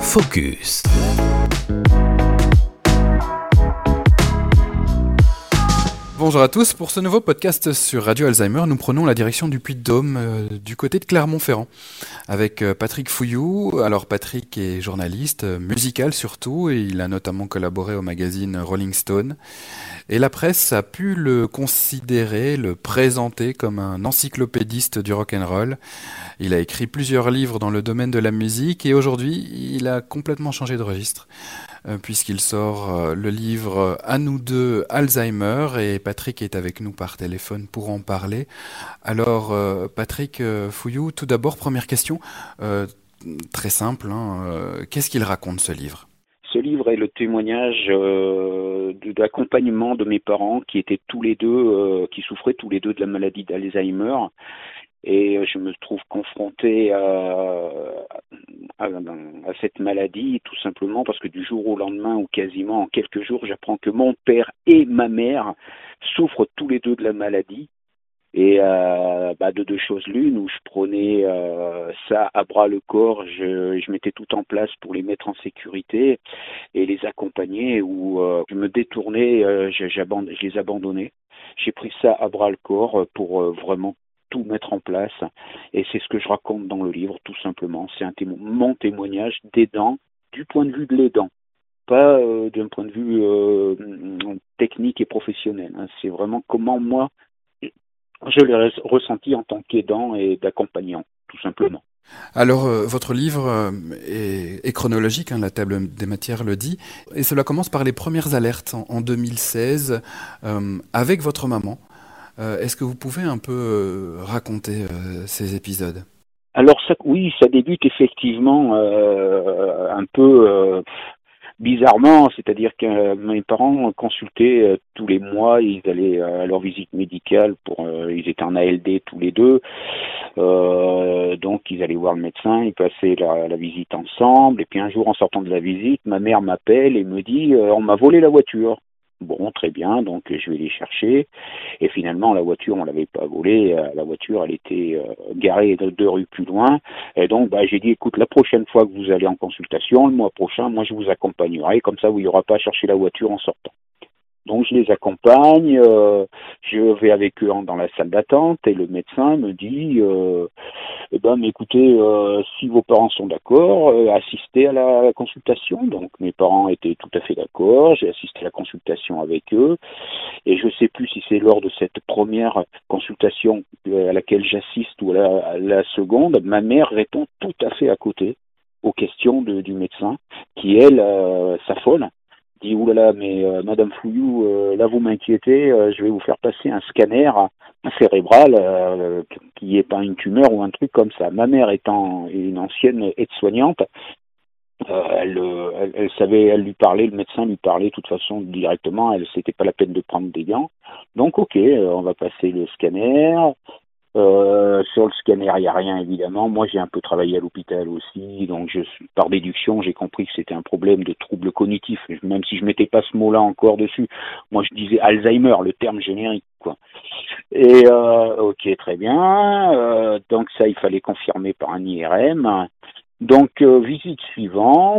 Focus. Bonjour à tous, pour ce nouveau podcast sur Radio Alzheimer, nous prenons la direction du Puy-de-Dôme, du côté de Clermont-Ferrand, avec Patrick Fouilloux. Alors Patrick est journaliste, musical surtout, et il a notamment collaboré au magazine Rolling Stone. Et la presse a pu le considérer, le présenter comme un encyclopédiste du rock'n'roll. Il a écrit plusieurs livres dans le domaine de la musique et aujourd'hui, il a complètement changé de registre puisqu'il sort le livre À nous deux Alzheimer et Patrick est avec nous par téléphone pour en parler. Alors Patrick Fouilloux, tout d'abord, première question, très simple, qu'est-ce qu'il raconte ce livre ? Ce livre est le témoignage de l'accompagnement de mes parents qui étaient tous les deux, qui souffraient tous les deux de la maladie d'Alzheimer. Et je me trouve confronté à cette maladie tout simplement parce que du jour au lendemain ou quasiment en quelques jours, j'apprends que mon père et ma mère souffrent tous les deux de la maladie. Et de deux choses l'une, où je prenais ça à bras le corps, je mettais tout en place pour les mettre en sécurité et les accompagner, où je me détournais, je les abandonnais. J'ai pris ça à bras le corps pour vraiment tout mettre en place. Et c'est ce que je raconte dans le livre, tout simplement. C'est mon témoignage d'aidant, du point de vue de l'aidant. Pas d'un point de vue technique et professionnel. C'est vraiment comment moi, je l'ai ressenti en tant qu'aidant et d'accompagnant, tout simplement. Alors, votre livre est chronologique, la table des matières le dit, et cela commence par les premières alertes en 2016 avec votre maman. Est-ce que vous pouvez un peu raconter ces épisodes ? Alors ça débute effectivement un peu bizarrement, c'est-à-dire que mes parents consultaient tous les mois, ils allaient à leur visite médicale ils étaient en ALD tous les deux, donc ils allaient voir le médecin, ils passaient la visite ensemble, et puis un jour en sortant de la visite, ma mère m'appelle et me dit on m'a volé la voiture. Bon, très bien, donc je vais les chercher. Et finalement, la voiture, on l'avait pas volée. La voiture, elle était garée 2 rues plus loin. Et donc, j'ai dit, écoute, la prochaine fois que vous allez en consultation, le mois prochain, moi, je vous accompagnerai. Comme ça, il n'y aura pas à chercher la voiture en sortant. Donc, je les accompagne. Je vais avec eux dans la salle d'attente. Et le médecin me dit, mais écoutez, si vos parents sont d'accord, assistez à la consultation. Donc mes parents étaient tout à fait d'accord, j'ai assisté à la consultation avec eux, et je ne sais plus si c'est lors de cette première consultation à laquelle j'assiste ou à la seconde, ma mère répond tout à fait à côté aux questions du médecin, qui elle s'affole. Dit oulala, mais Madame Fouilloux, là vous m'inquiétez, je vais vous faire passer un scanner cérébral qui n'est pas une tumeur ou un truc comme ça. Ma mère étant une ancienne aide-soignante, elle savait, elle lui parlait, le médecin lui parlait de toute façon directement, c'était pas la peine de prendre des gants. Donc ok, on va passer le scanner. Sur le scanner, il n'y a rien évidemment. Moi, j'ai un peu travaillé à l'hôpital aussi, donc par déduction, j'ai compris que c'était un problème de trouble cognitif, même si je mettais pas ce mot-là encore dessus. Moi, je disais Alzheimer, le terme générique, quoi. Et ok, très bien. Donc ça, il fallait confirmer par un IRM. Donc visite suivante.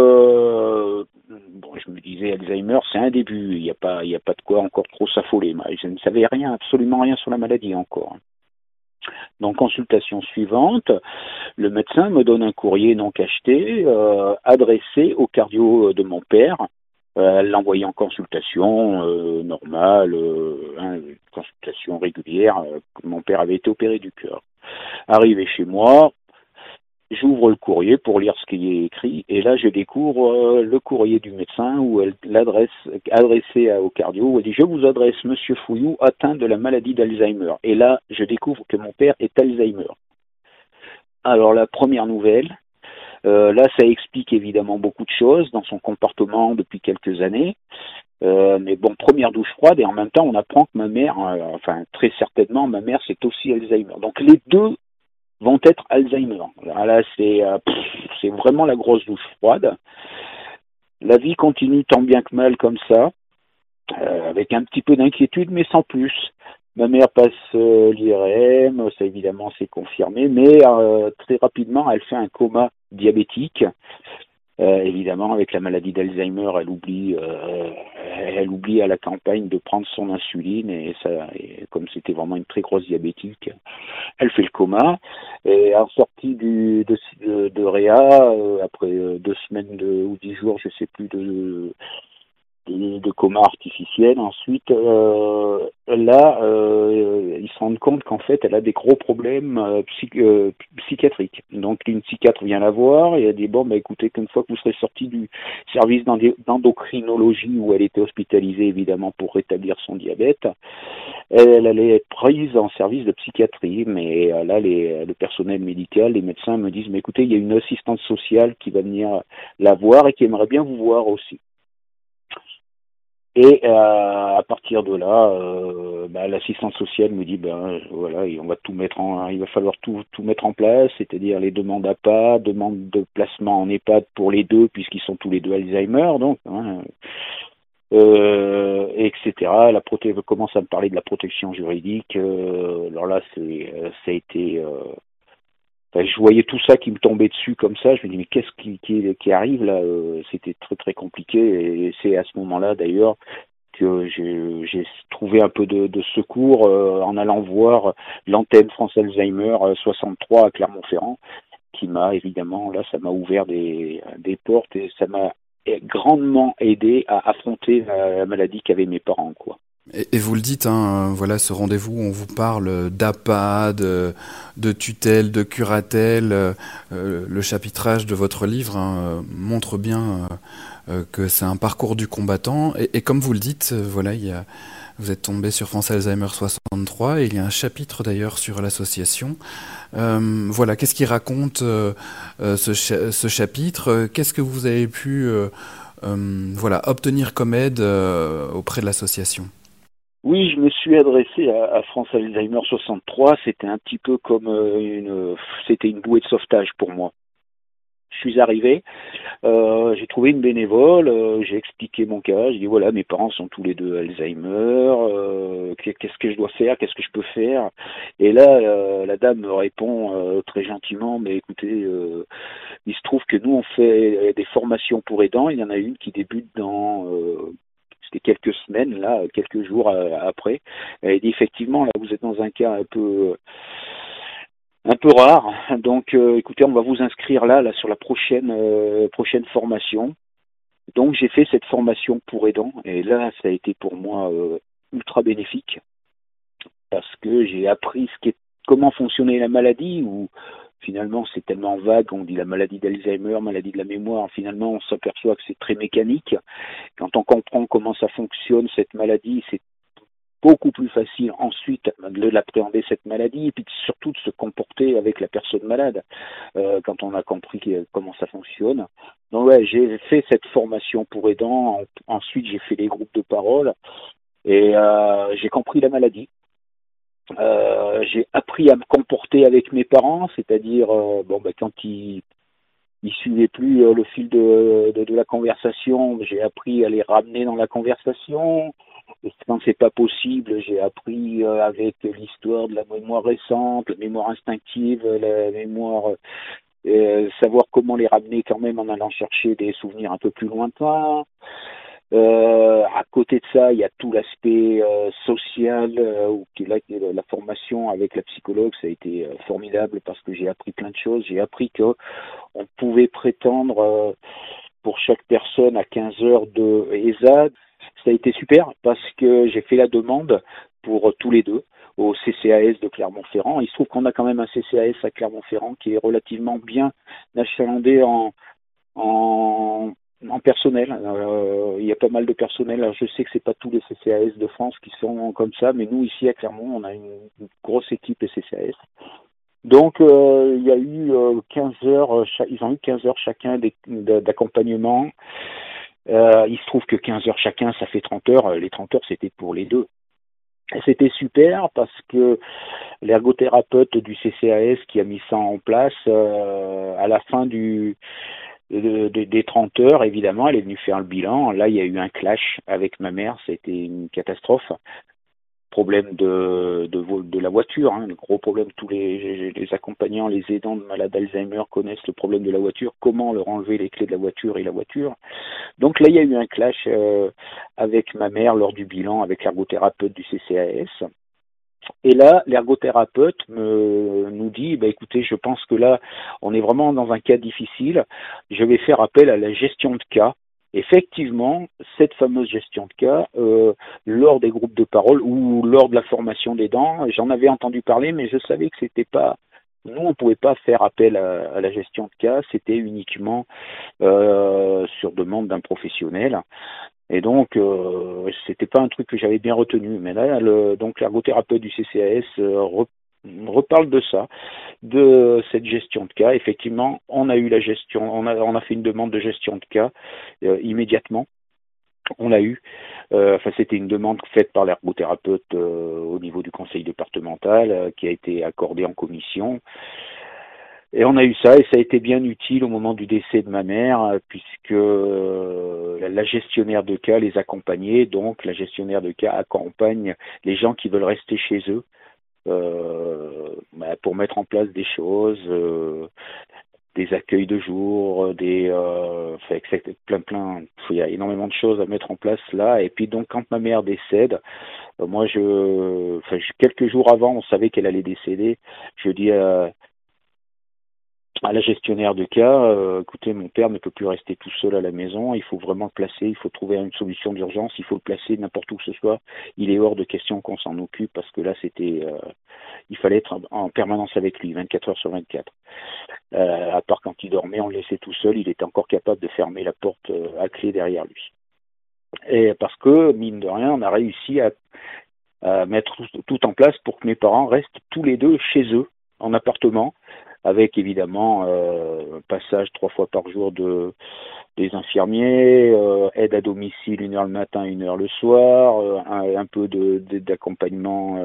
Je me disais Alzheimer, c'est un début. Il n'y a pas de quoi encore trop s'affoler. Je ne savais rien, absolument rien sur la maladie encore. Donc, consultation suivante, le médecin me donne un courrier non cacheté adressé au cardio de mon père. Elle l'a envoyé en consultation normale, consultation régulière. Mon père avait été opéré du cœur. Arrivé chez moi, j'ouvre le courrier pour lire ce qui est écrit et là je découvre le courrier du médecin où l'adresse adressée au cardio où elle dit je vous adresse Monsieur Fouilloux atteint de la maladie d'Alzheimer. Et là je découvre que mon père est Alzheimer. Alors la première nouvelle, là ça explique évidemment beaucoup de choses dans son comportement depuis quelques années. Mais bon, première douche froide et en même temps on apprend que ma mère, très certainement ma mère c'est aussi Alzheimer. Donc les deux vont être Alzheimer. Là, c'est vraiment la grosse douche froide. La vie continue tant bien que mal comme ça, avec un petit peu d'inquiétude, mais sans plus. Ma mère passe l'IRM, ça évidemment c'est confirmé, mais très rapidement elle fait un coma diabétique. Évidemment, avec la maladie d'Alzheimer, elle oublie à la campagne de prendre son insuline et comme c'était vraiment une très grosse diabétique, elle fait le coma. Et en sortie de réa, après 2 semaines ou 10 jours, je sais plus, de coma artificiel. Ensuite, ils se rendent compte qu'en fait, elle a des gros problèmes psychiatriques. Donc, une psychiatre vient la voir et elle dit, bon, bah, écoutez, qu'une fois que vous serez sorti du service d'endocrinologie où elle était hospitalisée, évidemment, pour rétablir son diabète, elle allait être prise en service de psychiatrie. Mais là, le personnel médical, les médecins me disent, mais écoutez, il y a une assistante sociale qui va venir la voir et qui aimerait bien vous voir aussi. Et à partir de là, l'assistance sociale me dit voilà, on va il va falloir tout mettre en place, c'est-à-dire les demandes APA, demandes de placement en EHPAD pour les deux puisqu'ils sont tous les deux Alzheimer, donc etc. Commence à me parler de la protection juridique. Alors là, ça a été je voyais tout ça qui me tombait dessus comme ça. Je me dis mais qu'est-ce qui arrive là. C'était très très compliqué et c'est à ce moment-là d'ailleurs que j'ai trouvé un peu de secours en allant voir l'antenne France Alzheimer 63 à Clermont-Ferrand, qui m'a évidemment là ça m'a ouvert des portes et ça m'a grandement aidé à affronter la maladie qu'avaient mes parents, quoi. Et vous le dites, hein, voilà, ce rendez-vous, on vous parle d'APA, de tutelle, de curatelle. Le chapitrage de votre livre montre bien que c'est un parcours du combattant. Et comme vous le dites, voilà, vous êtes tombé sur France Alzheimer 63 et il y a un chapitre d'ailleurs sur l'association. Voilà, qu'est-ce qu'il raconte ce chapitre? Qu'est-ce que vous avez pu voilà, obtenir comme aide auprès de l'association? Oui, je me suis adressé à France Alzheimer 63. C'était un petit peu comme c'était une bouée de sauvetage pour moi. Je suis arrivé, j'ai trouvé une bénévole, j'ai expliqué mon cas, j'ai dit voilà, mes parents sont tous les deux Alzheimer, qu'est-ce que je dois faire, qu'est-ce que je peux faire? Et là, la dame me répond très gentiment, mais écoutez, il se trouve que nous on fait des formations pour aidants, il y en a une qui débute dans c'était quelques semaines, là, quelques jours après. Elle dit effectivement, là, vous êtes dans un cas un peu rare. Donc, écoutez, on va vous inscrire là sur la prochaine formation. Donc, j'ai fait cette formation pour aidants, et là, ça a été pour moi ultra bénéfique parce que j'ai appris comment fonctionnait la maladie, ou finalement c'est tellement vague, on dit la maladie d'Alzheimer, maladie de la mémoire, finalement on s'aperçoit que c'est très mécanique. Quand on comprend comment ça fonctionne, cette maladie, c'est beaucoup plus facile ensuite de l'appréhender, cette maladie, et puis surtout de se comporter avec la personne malade quand on a compris comment ça fonctionne. Donc ouais, j'ai fait cette formation pour aidants, ensuite j'ai fait les groupes de parole, et j'ai compris la maladie. J'ai appris à me comporter avec mes parents, c'est-à-dire quand ils suivaient plus le fil de la conversation, j'ai appris à les ramener dans la conversation. Et quand c'est pas possible, j'ai appris avec l'histoire de la mémoire récente, la mémoire instinctive, la mémoire, savoir comment les ramener quand même en allant chercher des souvenirs un peu plus lointains. À côté de ça, il y a tout l'aspect social, la formation avec la psychologue, ça a été formidable parce que j'ai appris plein de choses. J'ai appris que on pouvait prétendre pour chaque personne à 15 heures de ESAD. Ça a été super parce que j'ai fait la demande pour tous les deux au CCAS de Clermont-Ferrand. Il se trouve qu'on a quand même un CCAS à Clermont-Ferrand qui est relativement bien achalandé en personnel. Il y a pas mal de personnel. Alors, je sais que c'est pas tous les CCAS de France qui sont comme ça, mais nous ici à Clermont, on a une grosse équipe CCAS. Donc il y a eu 15 heures, ils ont eu 15 heures chacun d'accompagnement. Il se trouve que 15 heures chacun, ça fait 30 heures. Les 30 heures, c'était pour les deux. Et c'était super parce que l'ergothérapeute du CCAS qui a mis ça en place, à la fin des 30 heures, évidemment, elle est venue faire le bilan. Là, il y a eu un clash avec ma mère, c'était une catastrophe. problème de la voiture, le gros problème, tous les accompagnants, les aidants de malades Alzheimer connaissent le problème de la voiture, comment leur enlever les clés de la voiture et la voiture. Donc là, il y a eu un clash avec ma mère lors du bilan avec l'ergothérapeute du CCAS. Et là, l'ergothérapeute nous dit, écoutez, je pense que là, on est vraiment dans un cas difficile, je vais faire appel à la gestion de cas. Effectivement, cette fameuse gestion de cas, lors des groupes de parole ou lors de la formation des dents, j'en avais entendu parler, mais je savais que c'était pas, nous, on ne pouvait pas faire appel à la gestion de cas, c'était uniquement sur demande d'un professionnel. Et donc, c'était pas un truc que j'avais bien retenu. Mais là, donc l'ergothérapeute du CCAS reparle de ça, de cette gestion de cas. Effectivement, on a eu la gestion, on a fait une demande de gestion de cas immédiatement. On l'a eu. C'était une demande faite par l'ergothérapeute au niveau du conseil départemental qui a été accordée en commission. Et on a eu ça, et ça a été bien utile au moment du décès de ma mère, puisque la gestionnaire de cas les accompagnait. Donc la gestionnaire de cas accompagne les gens qui veulent rester chez eux pour mettre en place des choses, des accueils de jour, il y a énormément de choses à mettre en place là. Et puis donc quand ma mère décède, quelques jours avant, on savait qu'elle allait décéder. Je dis à la gestionnaire de cas, écoutez, mon père ne peut plus rester tout seul à la maison, il faut vraiment le placer, il faut trouver une solution d'urgence, il faut le placer n'importe où que ce soit, il est hors de question qu'on s'en occupe, parce que là, il fallait être en permanence avec lui, 24 heures sur 24. À part quand il dormait, on le laissait tout seul, il était encore capable de fermer la porte à clé derrière lui. Et parce que, mine de rien, on a réussi à mettre tout en place pour que mes parents restent tous les deux chez eux, en appartement, avec évidemment passage 3 fois par jour des infirmiers, aide à domicile 1 heure le matin, 1 heure le soir, un peu d'accompagnement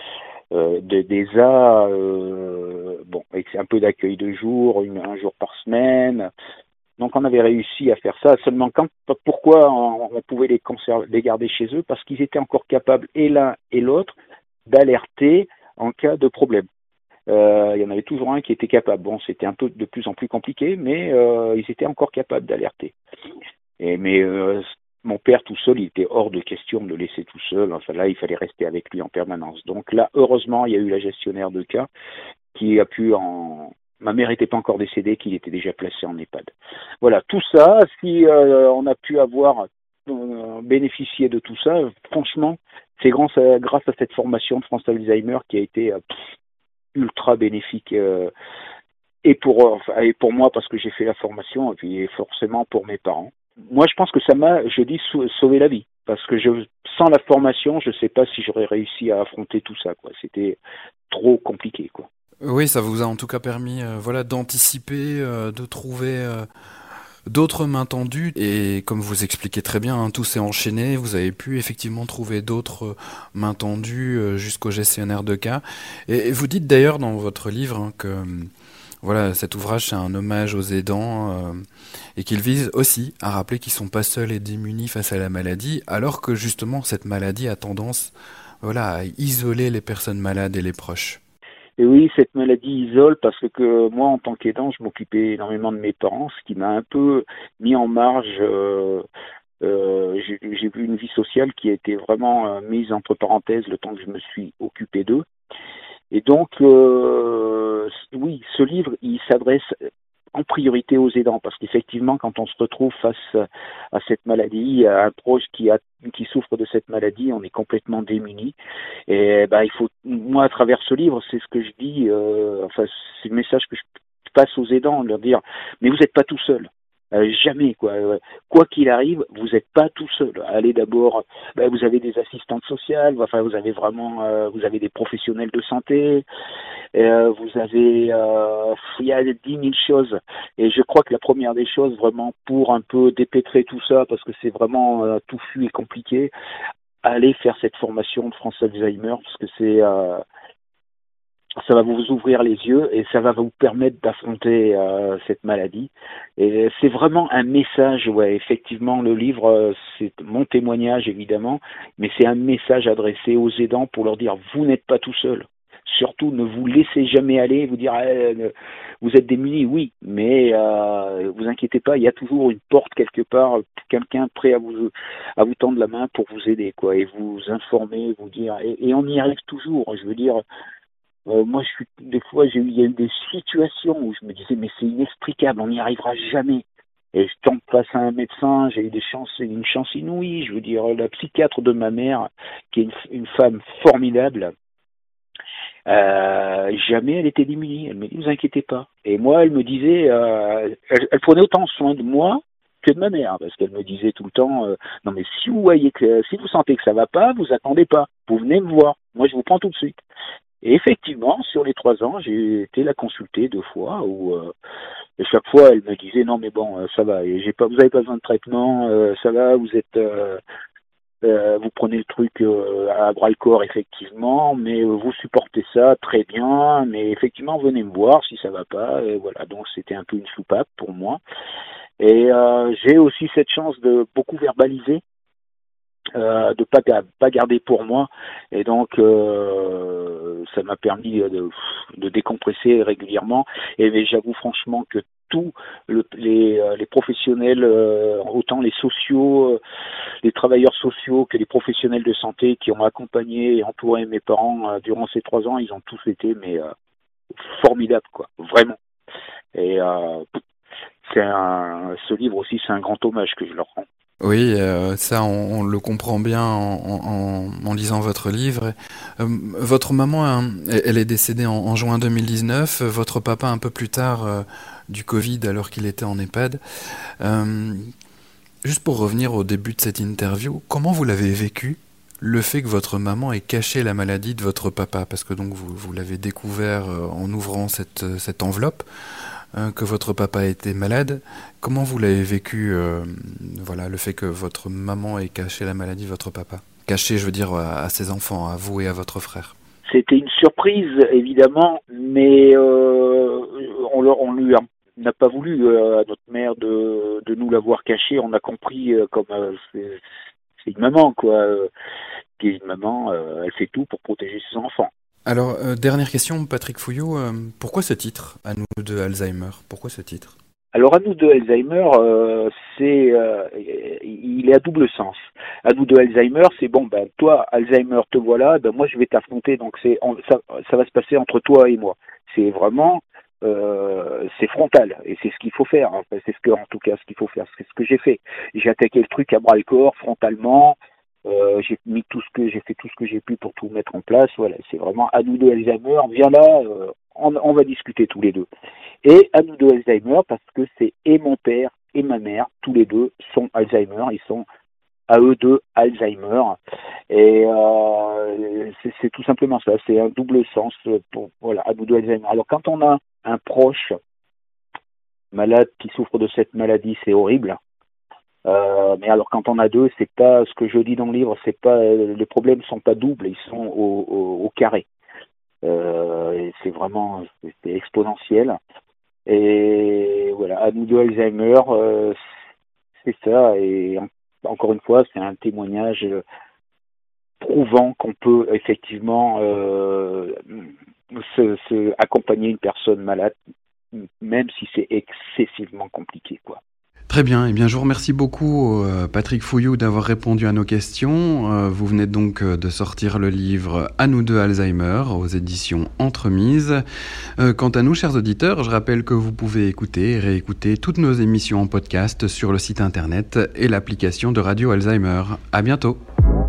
d'ESA, avec un peu d'accueil de jour, un jour par semaine. Donc on avait réussi à faire ça. Seulement pourquoi on pouvait les garder chez eux? Parce qu'ils étaient encore capables, et l'un et l'autre, d'alerter en cas de problème. Il y en avait toujours un qui était capable. Bon, c'était un peu de plus en plus compliqué, mais ils étaient encore capables d'alerter. Mais mon père tout seul, il était hors de question de le laisser tout seul. Enfin là, il fallait rester avec lui en permanence. Donc là, heureusement, il y a eu la gestionnaire de cas qui a pu Ma mère n'était pas encore décédée, qu'il était déjà placé en EHPAD. Voilà, tout ça, si on a pu bénéficier de tout ça, franchement, c'est grâce à cette formation de France Alzheimer qui a été ultra bénéfique et pour moi parce que j'ai fait la formation, et puis forcément pour mes parents. Moi, je pense que ça m'a, sauvé la vie, parce que sans la formation, je ne sais pas si j'aurais réussi à affronter tout ça, quoi. C'était trop compliqué, quoi. Oui, ça vous a en tout cas permis d'anticiper, de trouver d'autres mains tendues, et comme vous expliquez très bien, tout s'est enchaîné, vous avez pu effectivement trouver d'autres mains tendues jusqu'au gestionnaire de cas. Et vous dites d'ailleurs dans votre livre que cet ouvrage c'est un hommage aux aidants et qu'il vise aussi à rappeler qu'ils sont pas seuls et démunis face à la maladie, alors que justement cette maladie a tendance à isoler les personnes malades et les proches. Et oui, cette maladie isole, parce que moi, en tant qu'aidant, je m'occupais énormément de mes parents, ce qui m'a un peu mis en marge. J'ai vu une vie sociale qui a été vraiment mise entre parenthèses le temps que je me suis occupé d'eux. Et donc, oui, ce livre, il s'adresse en priorité aux aidants, parce qu'effectivement, quand on se retrouve face à cette maladie, à un proche qui souffre de cette maladie, on est complètement démuni. Et moi, à travers ce livre, c'est ce que je dis, c'est le message que je passe aux aidants, de leur dire, mais vous n'êtes pas tout seul. Jamais, quoi. Quoi qu'il arrive, vous n'êtes pas tout seul. Allez d'abord, vous avez des assistantes sociales, vous avez vraiment, vous avez des professionnels de santé, vous avez, il y a 10 000 choses. Et je crois que la première des choses, vraiment, pour un peu dépêtrer tout ça, parce que c'est vraiment touffu et compliqué, aller faire cette formation de France Alzheimer, parce que ça va vous ouvrir les yeux et ça va vous permettre d'affronter cette maladie. Et c'est vraiment un message, ouais, effectivement, le livre, c'est mon témoignage évidemment, mais c'est un message adressé aux aidants pour leur dire, vous n'êtes pas tout seul. Surtout, ne vous laissez jamais aller, vous dire, vous êtes démunis, oui, mais vous inquiétez pas, il y a toujours une porte quelque part, quelqu'un prêt à vous tendre la main pour vous aider, quoi, et vous informer, vous dire, et on y arrive toujours, je veux dire. Moi, des fois, il y a eu des situations où je me disais, mais c'est inexplicable, on n'y arrivera jamais. Et je tombe face à un médecin, j'ai eu une chance inouïe. Je veux dire, la psychiatre de ma mère, qui est une femme formidable, jamais elle était démunie. Elle me dit, vous inquiétez pas. Et moi, elle me disait, elle prenait autant soin de moi que de ma mère, parce qu'elle me disait tout le temps, non mais si vous sentez que ça va pas, vous attendez pas, vous venez me voir. Moi, je vous prends tout de suite. Et effectivement, sur les 3 ans, j'ai été la consulter 2 fois où et chaque fois elle me disait non mais bon ça va, vous avez pas besoin de traitement, ça va, vous êtes vous prenez le truc à bras le corps effectivement, mais vous supportez ça très bien, mais effectivement venez me voir si ça va pas, et voilà, donc c'était un peu une soupape pour moi. Et j'ai aussi cette chance de beaucoup verbaliser, de pas garder pour moi, et donc ça m'a permis de décompresser régulièrement. Et mais j'avoue franchement que tous les professionnels, autant les sociaux, les travailleurs sociaux que les professionnels de santé qui ont accompagné et entouré mes parents durant ces 3 ans, ils ont tous été formidables, quoi, vraiment. Et ce livre aussi, c'est un grand hommage que je leur rends. Oui, ça on le comprend bien en lisant votre livre. Votre maman, elle est décédée en juin 2019, votre papa un peu plus tard du Covid alors qu'il était en EHPAD. Juste pour revenir au début de cette interview, comment vous l'avez vécu, le fait que votre maman ait caché la maladie de votre papa? Parce que donc vous l'avez découvert en ouvrant cette enveloppe. Que votre papa était malade. Comment vous l'avez vécu, le fait que votre maman ait caché la maladie de votre papa? Caché, je veux dire, à ses enfants, à vous et à votre frère. C'était une surprise, évidemment, mais on lui n'a pas voulu, à notre mère, de nous l'avoir caché. On a compris c'est une maman, quoi. Qui est une maman, elle fait tout pour protéger ses enfants. Alors, dernière question, Patrick Fouillou, pourquoi ce titre, À nous de Alzheimer? Pourquoi ce titre? Alors, À nous de Alzheimer, il est à double sens. À nous de Alzheimer, c'est bon, ben toi, Alzheimer, te voilà, ben moi je vais t'affronter, donc ça va se passer entre toi et moi. C'est vraiment, c'est frontal, et c'est ce qu'il faut faire. Hein. C'est en tout cas ce qu'il faut faire, c'est ce que j'ai fait. J'ai attaqué le truc à bras le corps, frontalement. J'ai fait tout ce que j'ai pu pour tout mettre en place. Voilà, c'est vraiment À nous de Alzheimer. Viens là, on va discuter tous les deux. Et À nous de Alzheimer parce que c'est et mon père et ma mère, tous les deux sont Alzheimer. Ils sont à eux deux Alzheimer. Et c'est tout simplement ça. C'est un double sens voilà, À nous de Alzheimer. Alors quand on a un proche malade qui souffre de cette maladie, c'est horrible. Mais alors quand on a deux, c'est pas ce que je dis dans le livre, c'est pas les problèmes sont pas doubles, ils sont au carré. Et c'est exponentiel. Et voilà, À nous de Alzheimer, c'est ça. Et encore une fois, c'est un témoignage prouvant qu'on peut effectivement accompagner une personne malade, même si c'est excessivement compliqué, quoi. Très bien, eh bien je vous remercie beaucoup Patrick Fouillou d'avoir répondu à nos questions. Vous venez donc de sortir le livre À nous de Alzheimer aux éditions Entremises. Quant à nous, chers auditeurs, je rappelle que vous pouvez écouter et réécouter toutes nos émissions en podcast sur le site internet et l'application de Radio Alzheimer. À bientôt.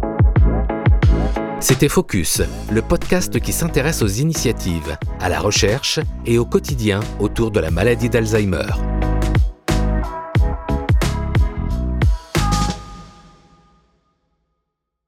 C'était Focus, le podcast qui s'intéresse aux initiatives, à la recherche et au quotidien autour de la maladie d'Alzheimer.